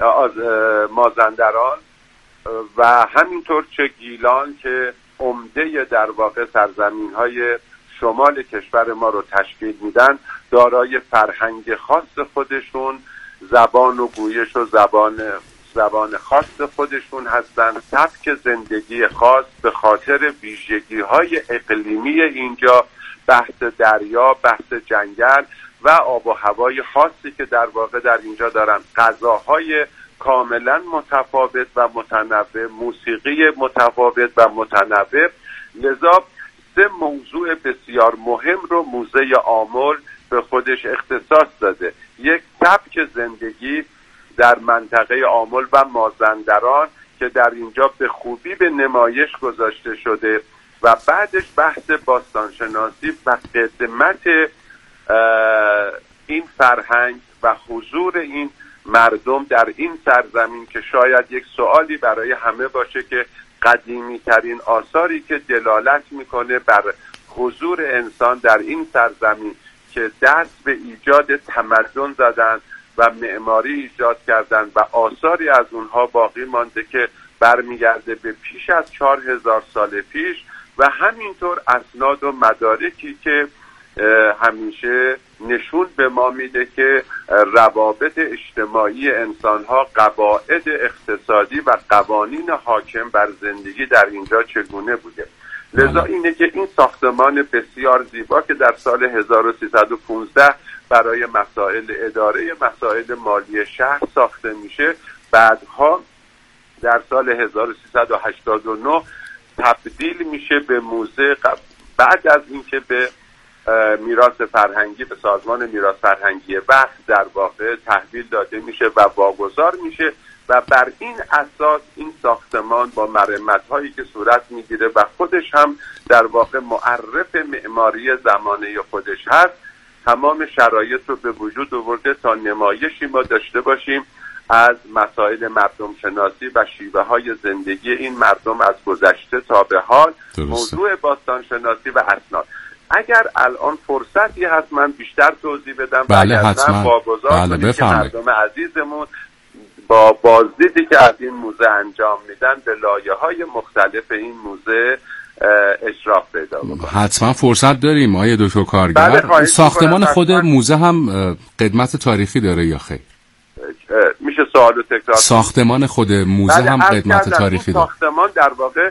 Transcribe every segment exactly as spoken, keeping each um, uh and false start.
مازندران و همینطور چه گیلان که عمده در واقع سرزمین‌های شمال کشور ما رو تشکیل میدن، دارای فرهنگ خاص خودشون، زبان و گویش و زبان زبان خاص خودشون هستن، سبک زندگی خاص به خاطر ویژگی‌های اقلیمی اینجا، بحث دریا، بحث جنگل و آب و هوای خاصی که در واقع در اینجا دارن، غذاهای کاملا متفاوت و متنوع، موسیقی متفاوت و متنوع. لذا سه موضوع بسیار مهم رو موزه آمل به خودش اختصاص داده. یک، سبک زندگی در منطقه آمل و مازندران که در اینجا به خوبی به نمایش گذاشته شده و بعدش بحث باستانشناسی و قدمت این فرهنگ و حضور این مردم در این سرزمین که شاید یک سوالی برای همه باشه که قدیمی ترین آثاری که دلالت میکنه بر حضور انسان در این سرزمین که دست به ایجاد تمدن زدن و معماری ایجاد کردن و آثاری از اونها باقی مانده که برمیگرده به پیش از چهار هزار سال پیش و همینطور اسناد و مدارکی که همیشه نشون به ما میده که روابط اجتماعی انسانها، قواعد اقتصادی و قوانین حاکم بر زندگی در اینجا چگونه بوده. لذا اینه که این ساختمان بسیار زیبا که در سال هزار و سیصد و پانزده برای مسائل اداره مسائل مالی شهر ساخته میشه، بعدها در سال هزار و سیصد و هشتاد و نه تبدیل میشه به موزه، بعد از اینکه به میراث فرهنگی، به سازمان میراث فرهنگی وقت در واقع تحویل داده میشه و واگذار میشه و بر این اساس این ساختمان با مرمت‌هایی که صورت میگیره و خودش هم در واقع معرف معماری زمانه خودش هست، تمام شرایط رو به وجود آورده تا نمایشی ما داشته باشیم از مسائل مردم شناسی و شیوه های زندگی این مردم از گذشته تا به حال. درسته. موضوع باستان شناسی و اسناد. اگر الان فرصتی هست من بیشتر توضیح بدم. بله حتما. واگذار بله کنیم که مردم عزیزمون با بازدیدی که از این موزه انجام میدن به لایه‌های مختلف این موزه اشراف پیدا بکنن. حتما فرصت داریم آقای دکتر کارگر. بله ساختمان خود موزه هم قدمت تاریخی داره یا خیر؟ میشه سوالو تکرار؟ ساختمان خود موزه بله هم قدمت تاریخی داره. ساختمان در واقع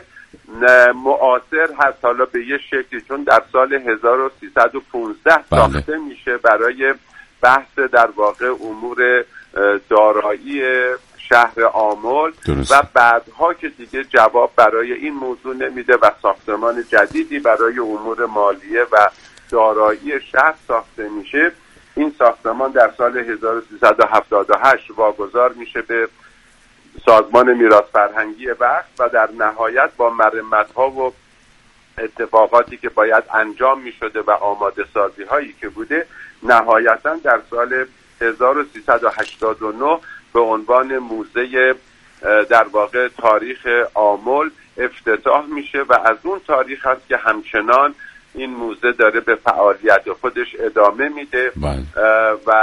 معاصر هست حالا به یه شکلی، چون در سال هزار و سیصد و پانزده بله. ساخته میشه برای بحث در واقع امور دارایی شهر آمل و بعدها که دیگه جواب برای این موضوع نمیده و ساختمان جدیدی برای امور مالیه و دارایی شهر ساخته میشه. این ساختمان در سال هزار و سیصد و هفتاد و هشت واگذار میشه به سازمان میراث فرهنگی وقت و در نهایت با مرمت‌ها و اتفاقاتی که باید انجام میشده و آماده سازی هایی که بوده، نهایتا در سال هزار و سیصد و هشتاد و نه به عنوان موزه در واقع تاریخ آمل افتتاح میشه و از اون تاریخ هست که همچنان این موزه داره به فعالیت خودش ادامه میده و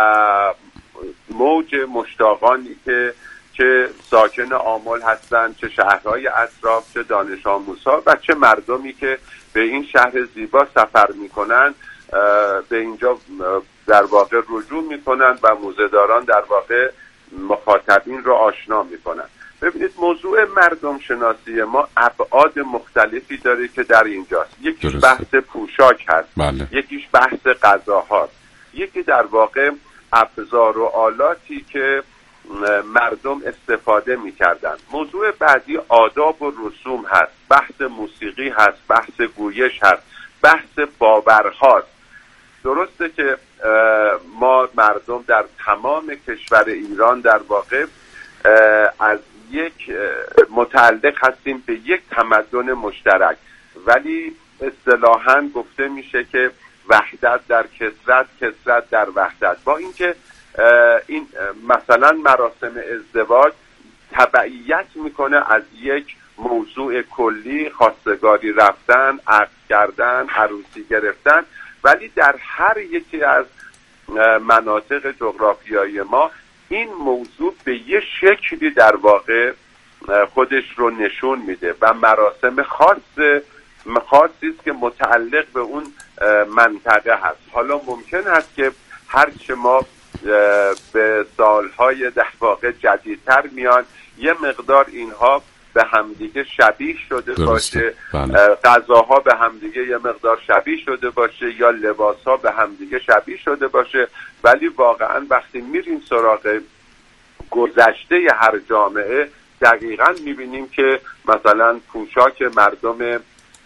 موج مشتاقانی که چه ساکن آمل هستند، چه شهرهای اطراف، چه دانش آموزها و چه مردمی که به این شهر زیبا سفر میکنن به اینجا در واقع رجوع میکنن و موزه‌داران در واقع مخاطبین رو آشنا میکنن. ببینید موضوع مردم شناسی ما ابعاد مختلفی داره که در اینجاست. یکیش بحث پوشاک هست، بله. یکیش بحث غذا هست، یکی در واقع ابزار و آلاتی که مردم استفاده میکردن. موضوع بعدی آداب و رسوم هست، بحث موسیقی هست، بحث گویش هست، بحث باورهاست. درسته که ما مردم در تمام کشور ایران در واقع از یک متعلق هستیم به یک تمدن مشترک، ولی اصطلاحاً گفته میشه که وحدت در کثرت، کثرت در وحدت. با اینکه این مثلا مراسم ازدواج تبعیت میکنه از یک موضوع کلی، خواستگاری رفتن، عقد کردن، عروسی گرفتن، ولی در هر یکی از مناطق جغرافیایی ما این موضوع به یه شکلی در واقع خودش رو نشون میده و مراسم خاص خاصی است که متعلق به اون منطقه هست. حالا ممکن هست که هرچه ما به سالهای در واقع جدیدتر میان یه مقدار اینها به همدیگه شبیه شده باشه، غذاها به همدیگه یه مقدار شبیه شده باشه یا لباسها به همدیگه شبیه شده باشه، ولی واقعا وقتی میریم سراغ گذشته هر جامعه دقیقاً میبینیم که مثلا پوشاک مردم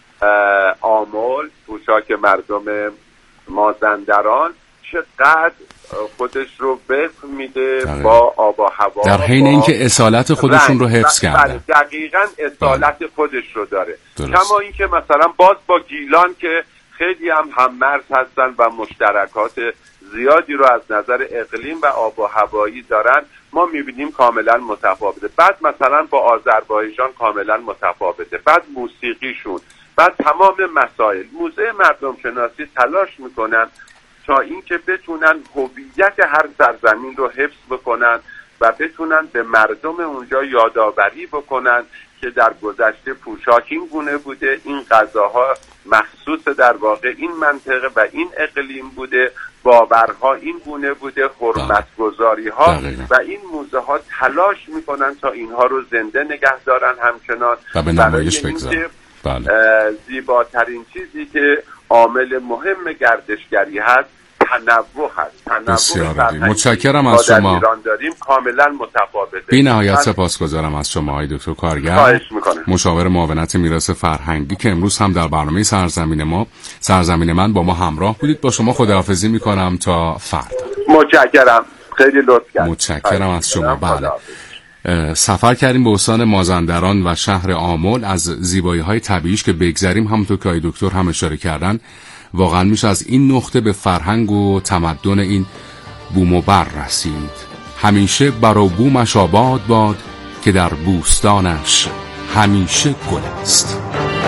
آمل، پوشاک مردم مازندران چقدر خودش رو وفق میده با آب و هوا، در حین اینکه اصالت خودشون رو حفظ کرده. دقیقاً اصالت بله. خودش رو داره. کما اینکه مثلا باز با گیلان که خیلی هم هم‌مرز هستن و مشترکات زیادی رو از نظر اقلیم و آب و هوایی دارن، ما میبینیم کاملا متفاوته. بعد مثلا با آذربایجان کاملا متفاوته، بعد موسیقیشون، بعد تمام مسائل. موزه مردم شناسی تلاش میکنن تا اینکه بتونن هویت هر سرزمین رو حفظ بکنن و بتونن به مردم اونجا یادآوری بکنن که در گذشته پوشاک این گونه بوده، این غذاها مخصوص در واقع این منطقه و این اقلیم بوده، باورها این گونه بوده، حرمتگذاری ها و این موزه ها تلاش میکنن تا اینها رو زنده نگه دارن همچنان و به نمایش بگذارن. بله. زیباترین چیزی که عامل مهم گردشگری هست تنوع هست. تنوع متشکرم از شما. ایران داریم کاملا متفاوته. بی نهایت سپاسگزارم از شما آقای دکتر کارگر، مشاور معاونت میراث فرهنگی که امروز هم در برنامه سرزمین ما سرزمین من با ما همراه بودید. با شما خداحافظی میکنم تا فردا. متشکرم، خیلی لطف کردید. متشکرم از شما. بله، سفر کردیم به استان مازندران و شهر آمل. از زیبایی‌های طبیعیش که بگذریم، همونطور که آقای دکتر هم اشاره کردن، واقعا میشه از این نقطه به فرهنگ و تمدن این بوم و بر رسید. همیشه بر و بومش آباد باد که در بوستانش همیشه گل است.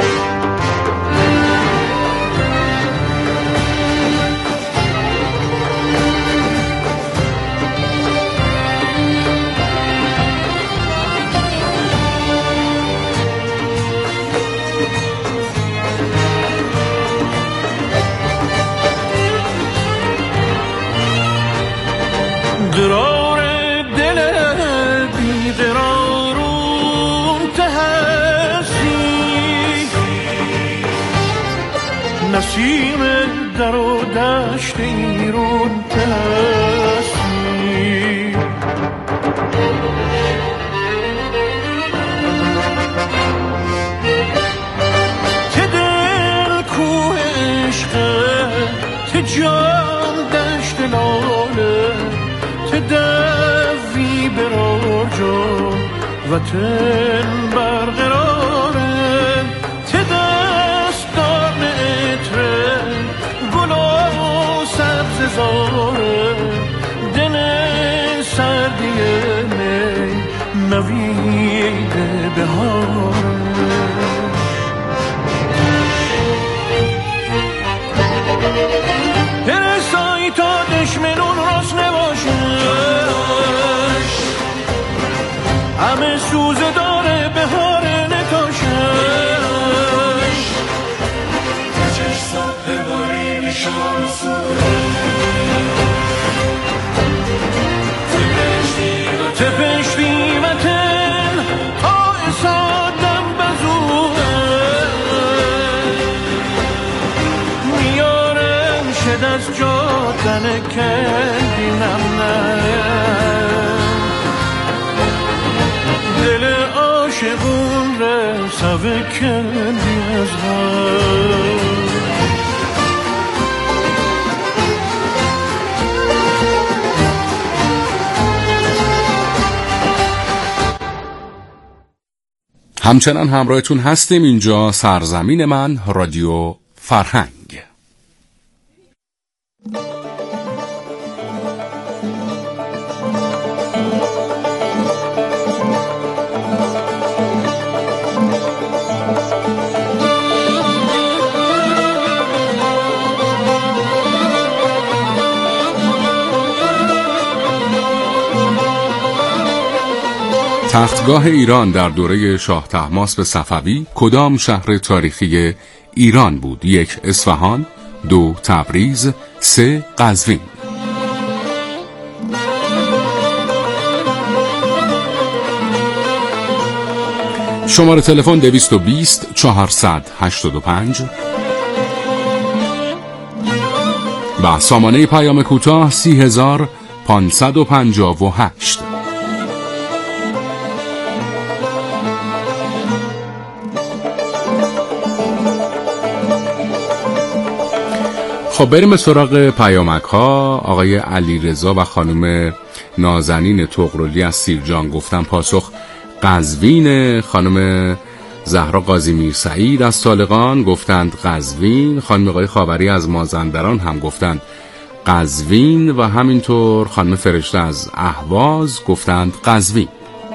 قرار دل بی قرارون تهستی، نسیم در و دشت ایرون تهستی، ته دل کوه عشقه، ته جان دشت لاله، دوی براجا وطن برقراره، ته دستان اتره گل و سبز زاره، دن سردی می نوید بهاره. برسای تا دشمنون راست نباشه، همه سوزه داره بهار نتاشش، تجش صبح باری نشان سوره، تپشتی وطن تا اسادم بزوره، میارم شد از جادن کندینم نه، دل عاشقون رسوه کندی از غم. همچنان همراهتون هستیم. اینجا سرزمین من، رادیو فرهنگ. تختگاه ایران در دوره شاه طهماسب صفوی کدام شهر تاریخی ایران بود؟ یک اصفهان، دو تبریز، سه قزوین. شماره تلفن دویست و بیست چهارصد هشتاد و پنج و سامانه پیام کوتاه سی هزار پانصد و پنجاه و هشت. خب بریم به سراغ پیامک ها. آقای علیرضا و خانم نازنین طغرلی از سیرجان گفتن پاسخ قزوین. خانم زهرا قاضی میرسعید از طالقان گفتند قزوین. خانم آقای خاوری از مازندران هم گفتند قزوین و همینطور خانم فرشته از اهواز گفتند قزوین.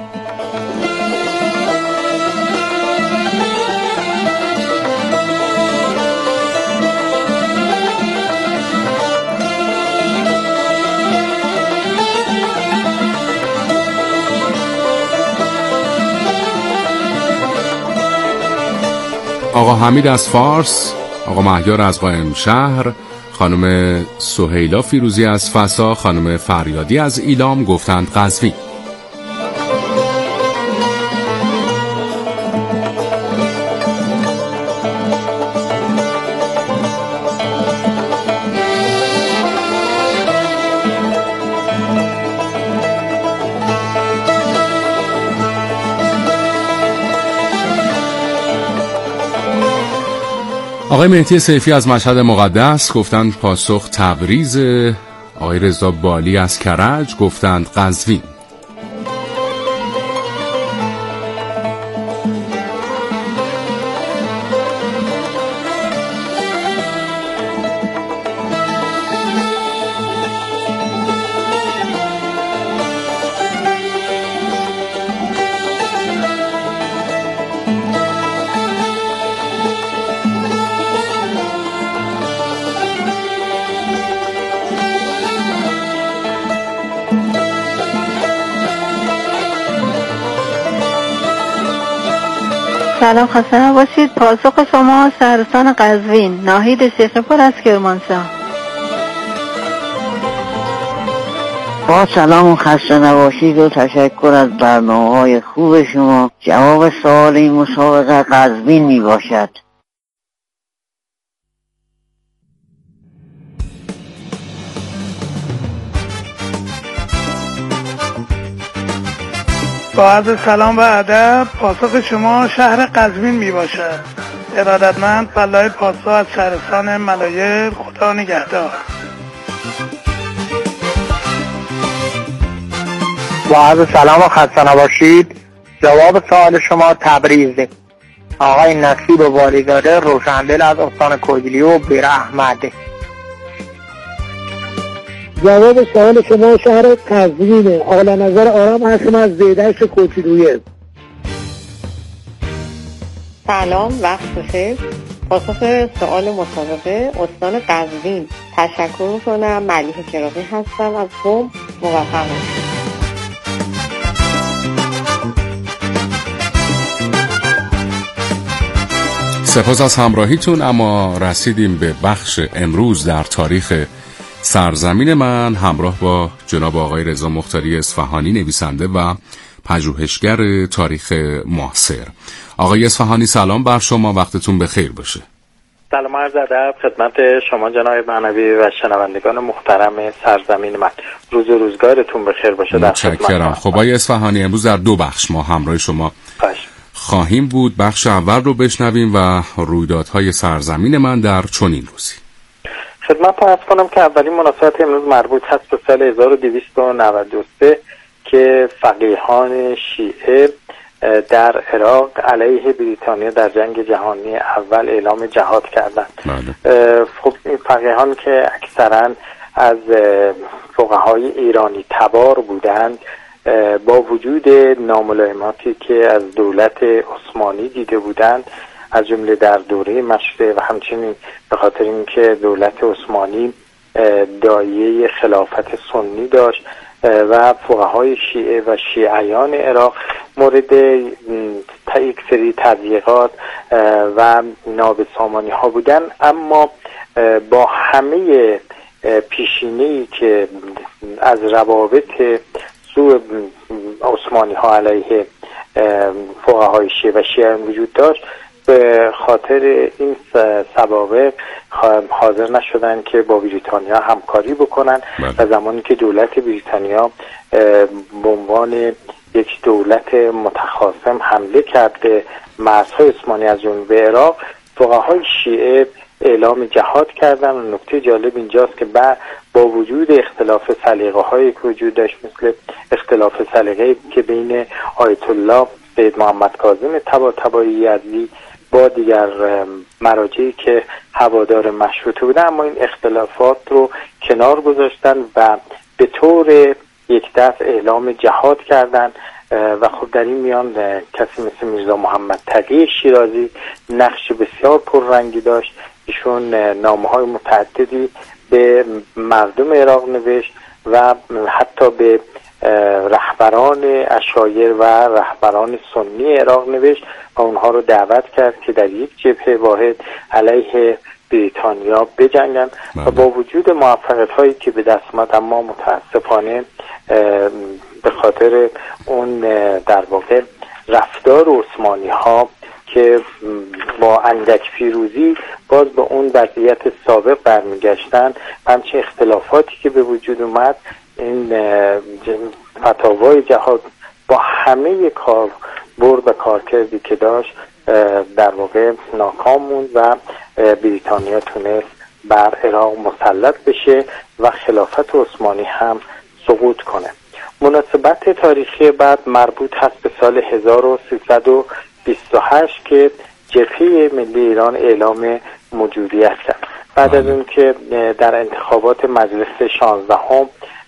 آقا حمید از فارس، آقا مهیار از قائم شهر، خانم سهیلا فیروزی از فسا، خانم فریادی از ایلام گفتند قزوین. آقای مهدی سیفی از مشهد مقدس گفتند پاسخ تبریز. آقای رضا بالی از کرج گفتند قزوین. سلام، خسته نباشید. پاسخ شما سرستان قزوین. ناهید شیخپور از کرمانشاه. با سلام و خسته نباشید و تشکر از برنامه‌های خوب شما. جواب سوال این مسابقه قزوین می باشد. با عرض سلام و ادب، پاسخ شما شهر قزوین می باشد. ارادتمند فلاح پاسا از شهرستان ملایر. خدا نگهدار. با عرض سلام و خسته نباشید. جواب سوال شما تبریز. آقای نصیب والیزاده روشندل از استان کویلی و بیر احمد. جواب سوال شما شهر قزوینه. آقای نظر آرام هستم از زیدش کوچولویه. سلام، وقت بخیر. پاسخ سوال مسابقه استان قزوین. تشکر میکنم. ملیح چراغی هستم از قم. موفق باشید. سپاس از همراهیتون. اما رسیدیم به بخش امروز در تاریخ سرزمین من همراه با جناب آقای رضا مختاری اصفهانی، نویسنده و پژوهشگر تاریخ معاصر. آقای اصفهانی سلام بر شما، وقتتون بخیر باشه. سلام عرض ادب خدمت شما جناب معنوی و شنوندگان محترم سرزمین من. روز و روزگارتون بخیر باشه. متشکرم. خب آقای اصفهانی امروز در دو بخش ما همراه شما باش. خواهیم بود. بخش اول رو بشنویم و رویدادهای سرزمین من در چنین روزی. خدمت عرض کنم که اولین مناسبت امروز مربوط هست به سال هزار و دویست و نود و سه که فقیهان شیعه در عراق علیه بریتانیا در جنگ جهانی اول اعلام جهاد کردند. خب این فقیهان که اکثرا از فقهای ایرانی تبار بودند، با وجود ناملایماتی که از دولت عثمانی دیده بودند، از جمله در دوره مشروطه و همچنین به خاطر اینکه دولت عثمانی دایه خلافت سنی داشت و فقهای شیعه و شیعیان عراق مورد یک سری تضییقات و نابسامانی ها بودن، اما با همه پیشینه‌ای که از روابط سوء عثمانی ها علیه فقهای شیعه و شیعیان وجود داشت، به خاطر این سوابق حاضر نشدن که با بریتانیا همکاری بکنن و زمانی که دولت بریتانیا به عنوان یک دولت متخاصم حمله کرد به مرزهای عثمانی از جنوب عراق، فقهای شیعه اعلام جهاد کردن. و نکته جالب اینجاست که با وجود اختلاف سلیقه‌هایی که وجود داشت، مثل اختلاف سلیقه‌ای که بین آیت الله سید محمد کاظم طباطبایی یزدی با دیگر مراجعی که هوادار مشروطه بودن، اما این اختلافات رو کنار گذاشتن و به طور یک دفع اعلام جهاد کردن. و خب در این میان کسی مثل میرزا محمد تقی شیرازی نقش بسیار پررنگی داشت. ایشون نامه‌های متعددی به مردم عراق نوشت و حتی به رهبران عشایر و رهبران سنی عراق نوشت و اونها رو دعوت کرد که در یک جبهه واحد علیه بریتانیا بجنگن. و با وجود موفقیت هایی که به دست آمد، اما متاسفانه به خاطر اون در واقع رفتار عثمانی ها که با اندک پیروزی باز به اون وضعیت سابق برمیگشتن، همچنین اختلافاتی که به وجود اومد، این فتاوای جهاد با همه کار برد و کارکردی که داشت در واقع ناکام موند و بریتانیا تونست بر عراق مسلط بشه و خلافت عثمانی هم سقوط کنه. مناسبت تاریخی بعد مربوط هست به سال هزار و سیصد و بیست و هشت که جبهه ملی ایران اعلام موجودیت کرد. بعد از اون که در انتخابات مجلس شانزدهم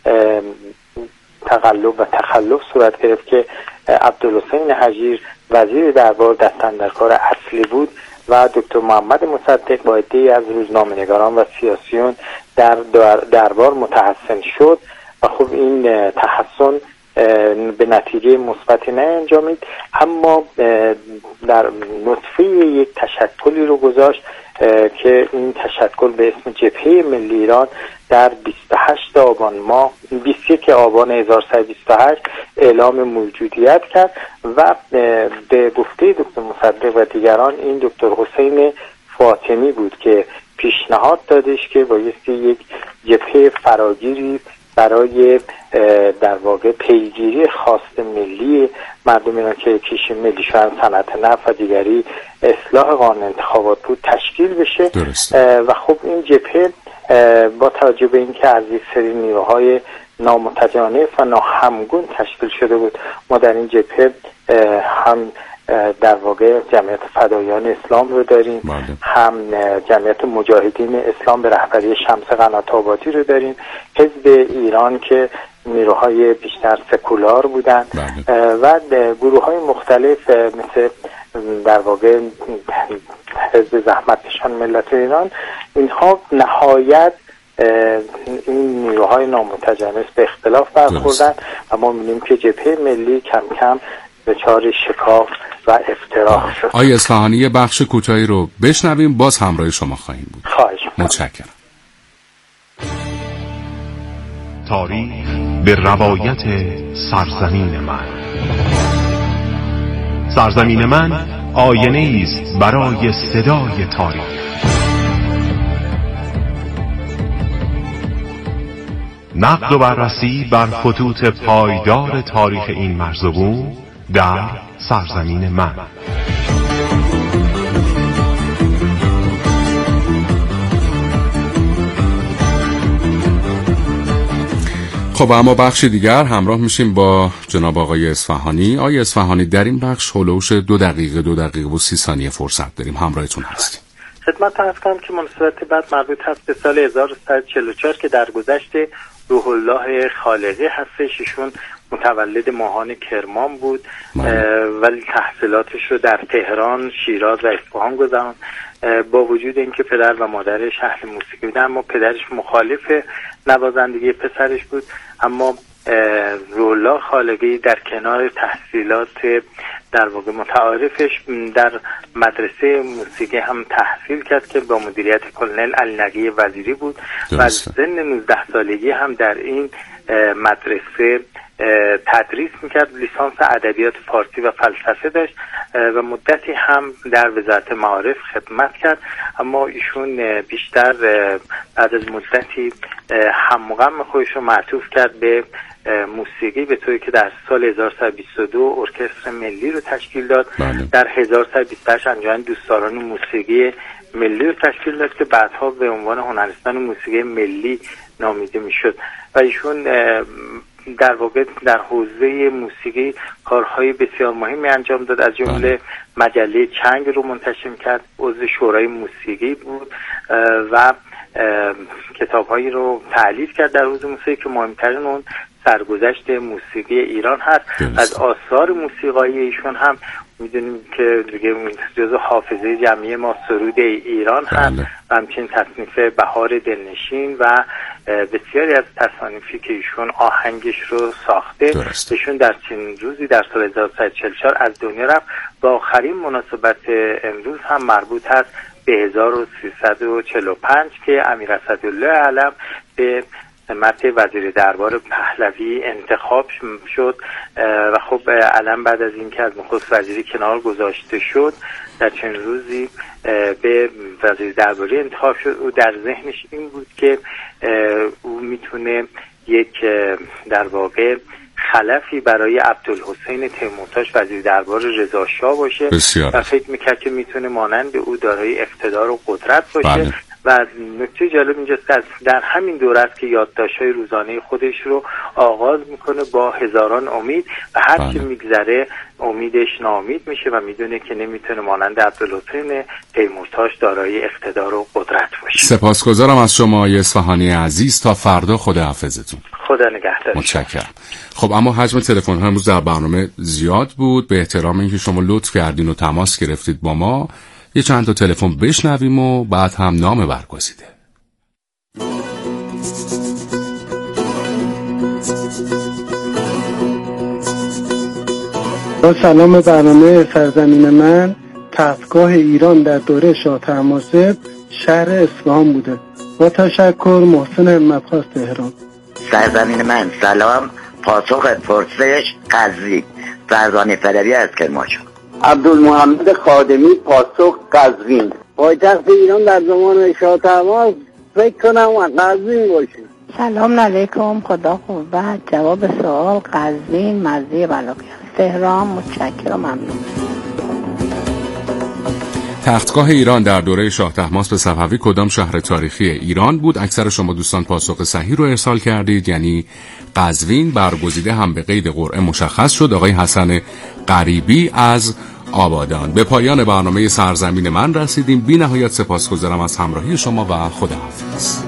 تقلب و تخلف صورت گرفت که عبدالحسین حجیر وزیر دربار دستاندرکار اصلی بود و دکتر محمد مصدق با عده‌ای از روزنامه‌نگاران و سیاسیون در دربار متحسن شد و خب این تحسن به نتیجه مثبتی نانجامید، اما در نطفه یک تشکلی رو گذاشت که این تشکل به اسم جبهه ملی ایران در بیست و هشت آبان ماه بیست و یک آبان هزار و سیصد و بیست و هشت اعلام موجودیت کرد و به گفته دکتر مصدق و دیگران این دکتر حسین فاطمی بود که پیشنهاد دادش که بایستی یک جبهه فراگیری برای در واقع پیگیری خواست ملی مردم ایران که یکیش ملی شدن صنعت نفت و دیگری اصلاح قانون انتخابات بود تشکیل بشه. و خب این جبهه با توجه به اینکه از یک سری نیروهای نامتجانس و ناهمگون تشکیل شده بود، ما در این جبهه هم در واقع جمعیت فدایان اسلام رو داریم، بله. هم جمعیت مجاهدین اسلام به رهبری شمس قنات‌آبادی رو داریم، حزب ایران که نیروهای بیشتر سکولار بودن، بله. و گروه های مختلف مثل در واقع حزب زحمتکشان ملت ایران. اینها نهایت این نیروهای نامتجانس به اختلاف برخوردن و ما می‌بینیم که جبهه ملی کم کم دچار شکاف و افتراق شد. آقای اصفهانی یه بخش کوتاهی رو بشنویم، باز همراه شما خواهیم بود. خواهش می‌کنم. متشکرم. تاریخ به روایت سرزمین من. سرزمین من آینه است برای صدای تاریخ. نقد و بررسی بر خطوط پایدار تاریخ این مرزبون در سرزمین من. خب اما بخش دیگر همراه میشیم با جناب آقای اصفهانی. آقای اصفهانی در این بخش هولوش دو دقیقه دو دقیقه و سی ثانیه فرصت داریم، همراهتون هستیم. خدمت عرض کنم که مناسبت بعد مربوط هست به سال هزار و سیصد و چهل و چهار که در گذشت روح الله خالقی هستش. ایشون متولد ماهان کرمان بود ولی تحصیلاتش رو در تهران، شیراز و اصفهان گذروند. با وجود اینکه پدر و مادرش اهل موسیقی بودن، اما پدرش مخالف نوازندگی پسرش بود، اما رولا خالقی در کنار تحصیلات در واقع متعارفش در مدرسه موسیقی هم تحصیل کرد که با مدیریت کلونل علی نقی وزیری بود و از سن نوزده سالگی هم در این مدرسه تدریس میکرد. لیسانس ادبیات فارسی و فلسفه داشت و مدتی هم در وزارت معارف خدمت کرد، اما ایشون بیشتر بعد از مدتی هم و غم خودش رو معطوف کرد به موسیقی، به طوری که در سال هزار و سیصد و بیست و دو ارکستر ملی رو تشکیل داد. بله. در هزار و سیصد و بیست و هشت انجمن دوستداران موسیقی ملی رو تشکیل داد که بعدها به عنوان هنرستان موسیقی ملی نامیده میشد و ایشون در واقع در حوزه موسیقی کارهای بسیار مهمی انجام داد، از جمله مجله چنگ رو منتشر کرد، عضو شورای موسیقی بود و کتابهایی رو تألیف کرد در حوزه موسیقی که مهمترین اون سرگذشت موسیقی ایران هست. از آثار موسیقایی ایشون هم میدونیم که دیگه جزو حافظه جمعی ما سرود ایران هست و همچنین تصنیف بهار دلنشین و بسیاری از تصانیفی که ایشون آهنگش رو ساخته. درست. ایشون در چنین روزی در سال هزار و سیصد و چهل و چهار از دنیا رفت و آخرین مناسبت امروز هم مربوط هست به هزار و سیصد و چهل و پنج که امیر اسدالله علم به سمت وزیر دربار پهلوی انتخاب شد و خب علم بعد از اینکه از نخست وزیری کنار گذاشته شد در چند روزی به وزیر درباری انتخاب شد. او در ذهنش این بود که او میتونه یک در واقع خلفی برای عبدالحسین تیمورتاش وزیر دربار رضا شاه باشه و فکر میکرد که میتونه مانند او دارای اقتدار و قدرت باشه. بله. و نکته جالب اینجاست که در همین دوره است که یادداشت‌های روزانه خودش رو آغاز میکنه با هزاران امید و هر چی بله. میگذره امیدش ناامید میشه و میدونه که نمیتونه مانند عبدالحسین تیمورتاش دارای اقتدار و قدرت باشه. سپاسگزارم از شما اصفهانی عزیز. تا فردا خداحافظتون. خدا نگهدار. متشکرم. خب اما حجم تلفن ها امروز در برنامه زیاد بود. به احترام اینکه شما لطف کردین و تماس گرفتید با ما، یه چند تا تلفن بشنویم و بعد هم نام برگزیده. با سلام برنامه سرزمین من، تختگاه ایران در دوره شاه طهماسب شهر اصفهان بوده. با تشکر، محسن همت‌خواست تهران. سرزمین من، سلام، پاسخ پرسش قزوین، فرزانه فلوی از کرمانشاه. عبدالمحمد خادمی، پاسخ قزوین. پایتخت ایران در زمان شاه طهماسب فکر کنم قزوین باشه. سلام علیکم، خدا قوت. جواب سوال قزوین، مرزی بلاقی تهران. متشکرم، ممنون. تختگاه ایران در دوره شاه طهماسب صفوی کدام شهر تاریخی ایران بود؟ اکثر شما دوستان پاسخ صحیح رو ارسال کردید، یعنی قزوین. برگزیده هم به قید قرعه مشخص شد. آقای حسن غریبی از آبادان. به پایان برنامه سرزمین من رسیدیم. بی نهایت سپاسگزارم از همراهی شما و خداحافظ.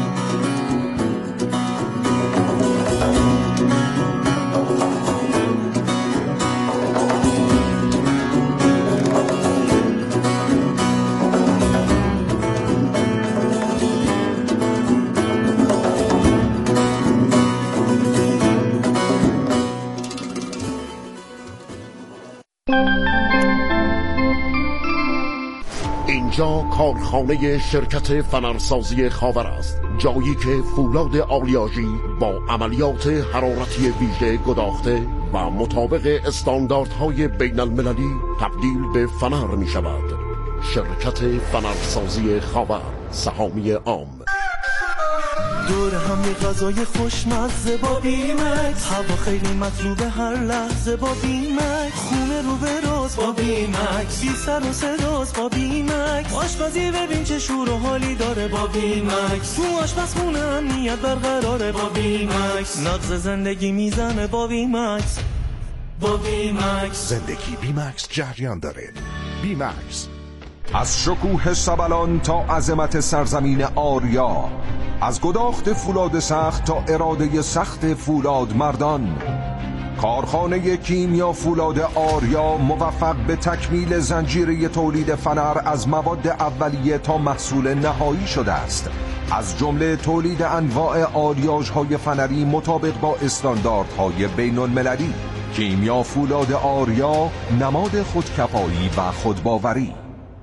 اینجا کارخانه شرکت فنرسازی خاور است، جایی که فولاد آلیاژی با عملیات حرارتی ویژه گداخته و مطابق استانداردهای بین المللی تبدیل به فنر می شود. شرکت فنرسازی خاور، سهامی عام. دور هم یه غذای خوشمزه با بیمکس، هوا خیلی مطلوبه هر لحظه با بیمکس، خونه رو به راز با بیمکس، بی سر و صداست با بیمکس، آشپزی ببین چه شور و حالی داره با بیمکس، تو آشپزخونه امنیت برقراره با بیمکس، نبض زندگی میزنه با بیمکس. با بیمکس زندگی بیمکس جریان داره. بیمکس. از شکوه سبلان تا عظمت سرزمین آریا، از گداخت فولاد سخت تا اراده سخت فولاد مردان، کارخانه کیمیا فولاد آریا موفق به تکمیل زنجیره تولید فنر از مواد اولیه تا محصول نهایی شده است. از جمله تولید انواع آلیاژهای فنری مطابق با استانداردهای بین المللی. کیمیا فولاد آریا، نماد خودکفایی و خودباوری.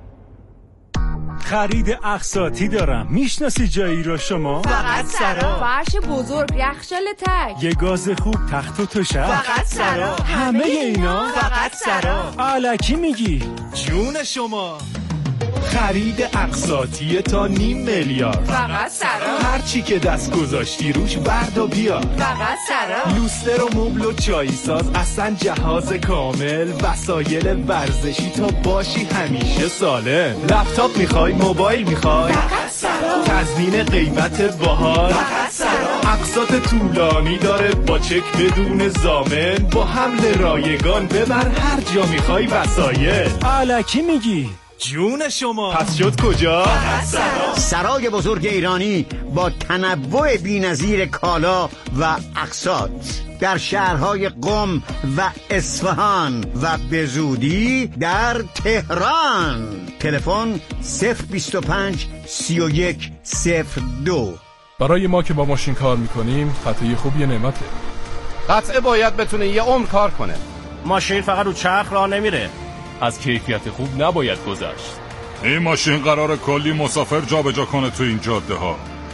خرید اقساطی دارم. میشناسی جایی رو شما؟ فقط سرا. فرش بزرگ، یخچال تک، یه گاز خوب، تخت و توشک. فقط سرا. همه اینا فقط سرا. الکی میگی؟ جون شما. خرید اقساطی تا نیم میلیارد. فقط سرا. هر چی که دست گذاشتی روش برد و بیار. فقط سرا. لوستر و مبل و چای ساز، اصلا جهاز کامل، وسایل ورزشی تا باشی همیشه سالم. لپتاپ میخوای، موبایل میخوای، فقط سرا. تضمین قیمت باحال، فقط سرا. اقساط طولانی داره با چک بدون ضامن، با حمل رایگان ببر هر جا میخوای وسایل. الکی میگی؟ جون شما. پس شد کجا؟ سرا. سرای بزرگ ایرانی با تنوع بی‌نظیر کالا و اقساط در شهرهای قم و اصفهان و به زودی در تهران. تلفن صفر بیست و پنج سی و یک صفر دو. برای ما که با ماشین کار میکنیم قطعه خوب یه نعمته. قطعه باید بتونه یه عمر کار کنه. ماشین فقط رو چرخ راه نمیره، از کیفیت خوب نباید گذشت. این ماشین قراره کلی مسافر جا به جا کنه تو این جاده ها.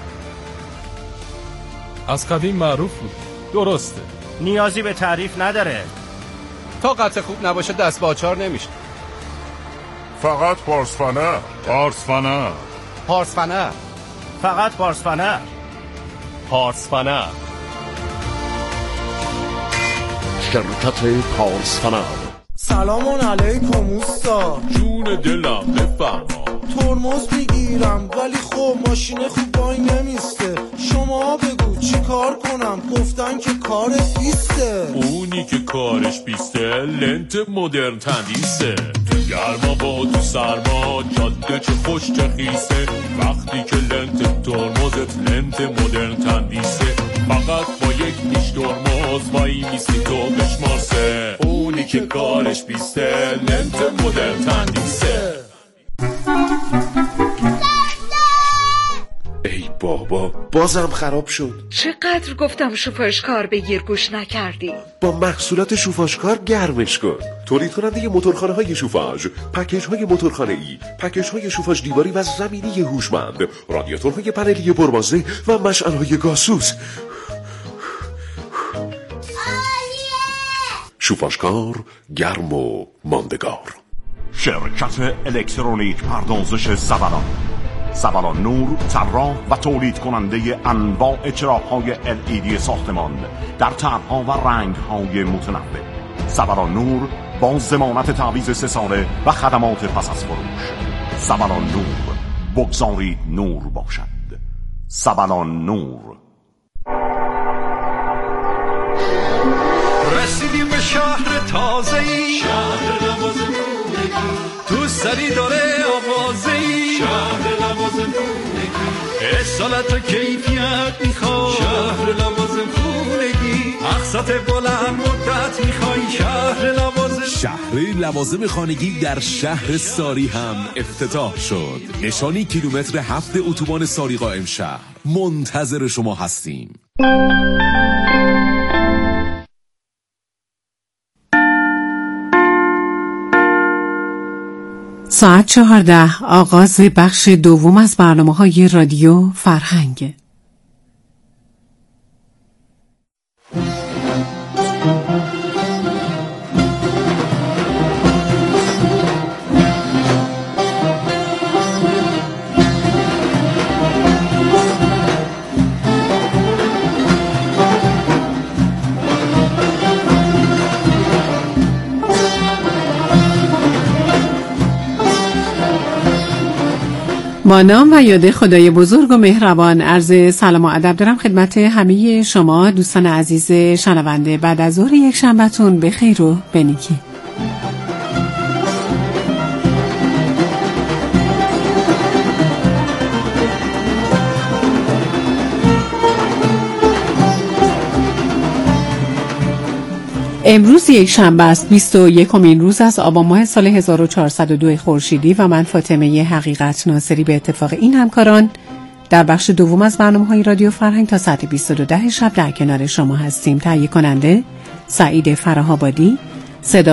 از قدیم معروف بود. درسته، نیازی به تعریف نداره. تا قطعه خوب نباشه دست به آچار نمیشه. فقط پارس فنر. پارس فنر. پارس فنر. فقط پارس فنر. پارس فنر. شرکت پارس فنر. سلام علیکم اوستا. جون دلم بفرما. ترمز میگیرم ولی خب ماشین خوب وای نمیسته. شما بگو چی کار کنم؟ گفتن که کارت بیسته. اونی که کارش بیسته لنت مدرن تندیسه. تو گرما با تو سرما جاده چه خوش چه خیسه. وقتی که لنت ترمزت لنت مدرن تندیسه. فقط با یک نیش ترمز وای میستی تو بشماسه. اونی که کارش بیسته لنت مدرن تندیسه. ای بابا بازم خراب شد. چقدر گفتم شوفاژکار بگیر گوش نکردی. با محصولات شوفاژکار گرمش کن. تولید کننده موتورخانه های شوفاژ، پکیج های موتورخانه ای، پکیج های شوفاژ دیواری و زمینی هوشمند، رادیاتورهای پنلی پربازه و مشعل های گازسوز. شوفاژکار گرم و ماندگار. شرکت الکترونیک پردازش سبلان. سبلان نور، طراح و تولید کننده انواع چراغ‌های ال ای دی ساختمان در طرح‌ها و رنگ‌های متنوع. سبلان نور با ضمانت تعویض سه ساله و خدمات پس از فروش. سبلان نور، بگذارید نور باشد. سبلان نور. رسیدیم به شهر تازه‌ای، شهر لوازم تو سری داره آوازه‌ای، شهر لوازم اصالت و کیفیت میخوای، شهر لوازم خونگی، اقساط بلند مدت میخوای، شهر لوازم. شهر لوازم خانگی در شهر ساری هم افتتاح شد. نشانی کیلومتر هفت اتوبان ساری قائم شهر. منتظر شما هستیم. ساعت چهارده آغاز بخش دوم از برنامه‌های رادیو فرهنگ. با نام و یاد خدای بزرگ و مهربان عرض سلام و ادب دارم خدمت همه شما دوستان عزیز شنونده. بعد از ظهر یک شنبه‌تون به خیر و به نیکی. امروز یک شنبه است، بیست و یکمین روز از آبان ماه سال هزار و چهارصد و دو خورشیدی و من فاطمه حقیقت ناصری به اتفاق این همکاران در بخش دوم از برنامه‌های رادیو فرهنگ تا ساعت بیست و دو شب در کنار شما هستیم. تهیه کننده سعید فره‌آبادی، صدا